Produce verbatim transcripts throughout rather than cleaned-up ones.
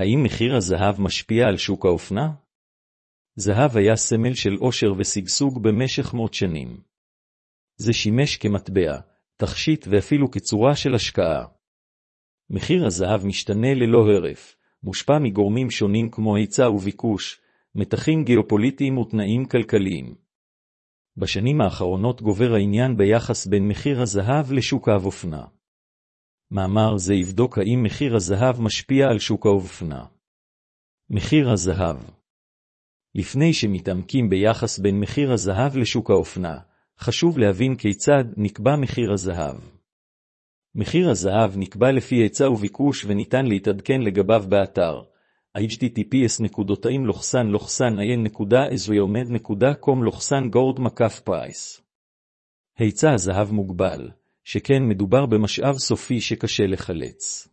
האם מחיר הזהב משפיע על שוק האופנה? זהב היה סמל של עושר ושגשוג במשך מאות שנים. זה שימש כמטבע, תכשיט ואפילו כצורה של השקעה. מחיר הזהב משתנה ללא הרף, מושפע מגורמים שונים כמו היצע וביקוש, מתחים גיאופוליטיים ותנאים כלכליים. בשנים האחרונות גובר העניין ביחס בין מחיר הזהב לשוק האופנה. מאמר זה יבדוק האם מחיר הזהב משפיע על שוק האופנה. מחיר הזהב. לפני שמתעמקים ביחס בין מחיר הזהב לשוק האופנה, חשוב להבין כיצד נקבע מחיר הזהב. מחיר הזהב נקבע לפי היצע וביקוש וניתן להתעדכן לגביו באתר אייץ' טי טי פי אס נקודתיים לוחסן לוחסן איין נקודה אזויומד נקודה קום לוחסן גורד מקף פרייס. היצע הזהב מוגבל, שכן מדובר במשאב סופי שקשה לחלץ.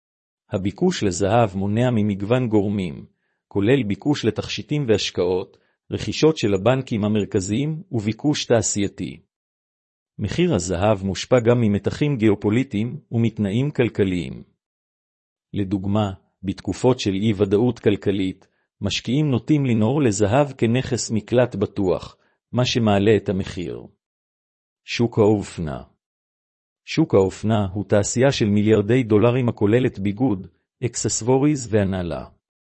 הביקוש לזהב מונע ממגוון גורמים, כולל ביקוש לתכשיטים והשקעות, רכישות של הבנקים המרכזיים וביקוש תעשייתי. מחיר הזהב מושפע גם ממתחים גיאופוליטיים ומתנאים כלכליים. לדוגמה, בתקופות של אי-ודאות כלכלית, משקיעים נוטים לנהור לזהב כנכס מקלט בטוח, מה שמעלה את המחיר. שוק האופנה. שוק האופנה הוא תעשייה של מיליארדי דולרים הכוללת ביגוד, אקססווריז והנעלה.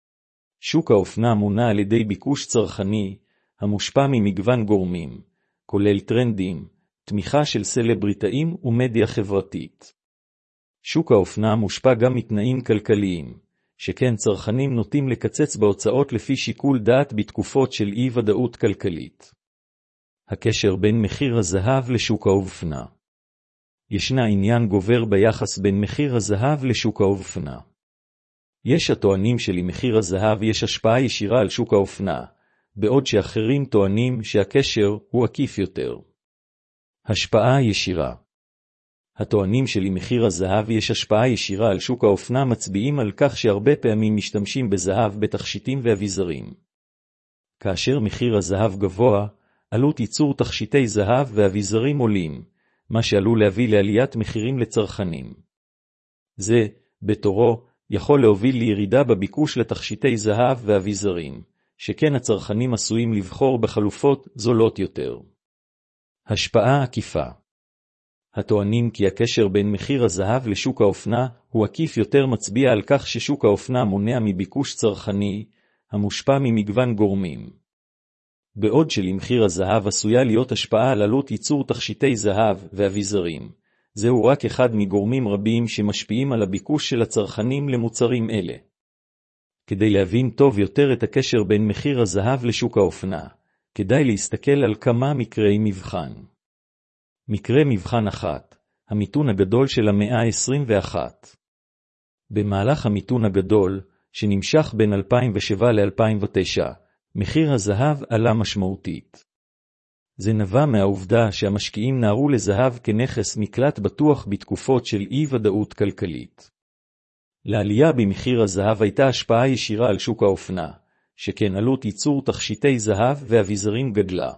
שוק האופנה מונע על ידי ביקוש צרכני, המושפע ממגוון גורמים, כולל טרנדים, תמיכה של סלבריטאים ומדיה חברתית. שוק האופנה מושפע גם מתנאים כלכליים, שכן צרכנים נוטים לקצץ בהוצאות לפי שיקול דעת בתקופות של אי-ודאות כלכלית. הקשר בין מחיר הזהב לשוק האופנה. ישנה עניין גובר ביחס בין מחיר הזהב לשוק האופנה. יש הטוענים שלמחיר הזהב יש השפעה ישירה על שוק האופנה, בעוד שאחרים טוענים שהקשר הוא עקיף יותר. השפעה ישירה. הטוענים שלמחיר הזהב יש השפעה ישירה על שוק האופנה מצביעים על כך שהרבה פעמים משתמשים בזהב בתכשיטים ואביזרים. כאשר מחיר הזהב גבוה, עלות ייצור תכשיטי זהב ואביזרים עולים, מה שעלול להביא לעליית מחירים לצרכנים. זה, בתורו, יכול להוביל לירידה בביקוש לתכשיטי זהב ואביזרים, שכן הצרכנים עשויים לבחור בחלופות זולות יותר. השפעה עקיפה. הטוענים כי הקשר בין מחיר הזהב לשוק האופנה הוא עקיף יותר מצביע על כך ששוק האופנה מונע מביקוש צרכני, המושפע ממגוון גורמים. בעוד שלמחיר הזהב עשויה להיות השפעה על עלות ייצור תכשיטי זהב ואביזרים, זהו רק אחד מגורמים רבים שמשפיעים על הביקוש של הצרכנים למוצרים אלה. כדי להבין טוב יותר את הקשר בין מחיר הזהב לשוק האופנה, כדאי להסתכל על כמה מקרי מבחן. מקרה מבחן אחת, המיתון הגדול של המאה ה-עשרים ואחת. במהלך המיתון הגדול, שנמשך בין אלפיים ושבע ל-אלפיים ותשע, מחיר הזהב עלה משמעותית. זה נבע מהעובדה שהמשקיעים נערו לזהב כנכס מקלט בטוח בתקופות של אי-ודאות כלכלית. לעלייה במחיר הזהב הייתה השפעה ישירה על שוק האופנה, שכן עלות ייצור תכשיטי זהב ואביזרים גדלה.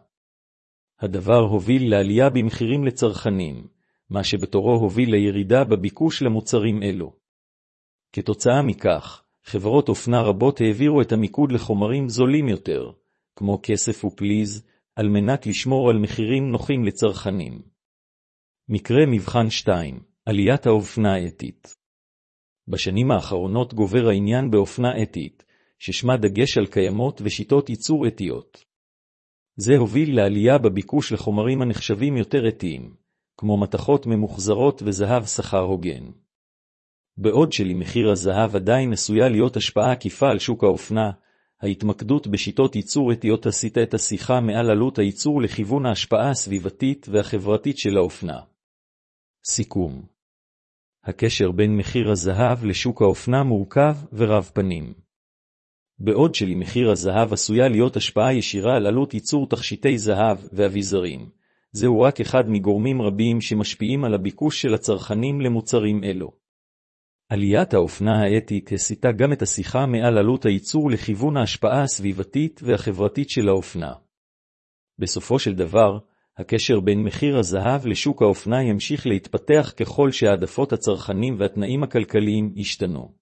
הדבר הוביל לעלייה במחירים לצרכנים, מה שבתורו הוביל לירידה בביקוש למוצרים אלו. כתוצאה מכך, חברות אופנה רבות העבירו את המיקוד לחומרים זולים יותר, כמו כסף ופליז, על מנת לשמור על מחירים נוחים לצרכנים. מקרה מבחן שתיים, עליית האופנה האתית. בשנים האחרונות גובר העניין באופנה אתית, ששמה דגש על קיימות ושיטות ייצור אתיות. זה הוביל לעלייה בביקוש לחומרים הנחשבים יותר אתיים, כמו מתכות ממוחזרות וזהב שכר הוגן. בעוד שלמחיר הזהב עדיין עשויה להיות השפעה עקיפה על שוק האופנה, ההתמקדות בשיטות ייצור אתיות עשתה את השיחה מעל עלות הייצור לכיוון ההשפעה הסביבתית והחברתית של האופנה. סיכום. הקשר בין מחיר הזהב לשוק האופנה מורכב ורב פנים. בעוד שלמחיר הזהב עשויה להיות השפעה ישירה על עלות ייצור תכשיטי זהב ואביזרים, זהו רק אחד מגורמים רבים שמשפיעים על הביקוש של הצרכנים למוצרים אלו. עליית האופנה האתית הסיטה גם את השיחה מעל עלות הייצור לכיוון ההשפעה הסביבתית והחברתית של האופנה. בסופו של דבר, הקשר בין מחיר הזהב לשוק האופנה ימשיך להתפתח ככל שהעדפות הצרכנים והתנאים הכלכליים ישתנו.